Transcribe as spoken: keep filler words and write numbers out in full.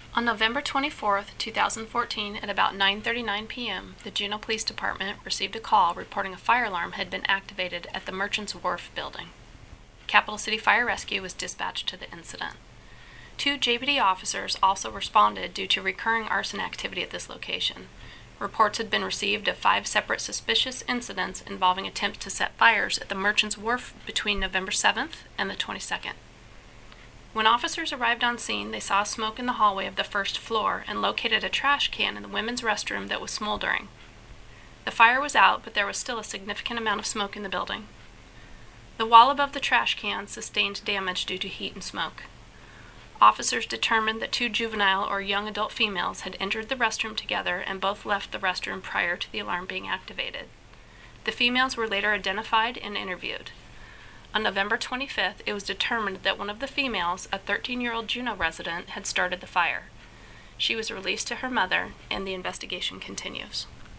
On November twenty-fourth, two thousand fourteen, at about nine thirty-nine p.m., the Juneau Police Department received a call reporting a fire alarm had been activated at the Merchants Wharf building. Capital City Fire Rescue was dispatched to the incident. Two J P D officers also responded due to recurring arson activity at this location. Reports had been received of five separate suspicious incidents involving attempts to set fires at the Merchants Wharf between November seventh and the twenty-second. When officers arrived on scene, they saw smoke in the hallway of the first floor and located a trash can in the women's restroom that was smoldering. The fire was out, but there was still a significant amount of smoke in the building. The wall above the trash can sustained damage due to heat and smoke. Officers determined that two juvenile or young adult females had entered the restroom together and both left the restroom prior to the alarm being activated. The females were later identified and interviewed. On November twenty-fifth, it was determined that one of the females, a thirteen-year-old Juneau resident, had started the fire. She was released to her mother, and the investigation continues.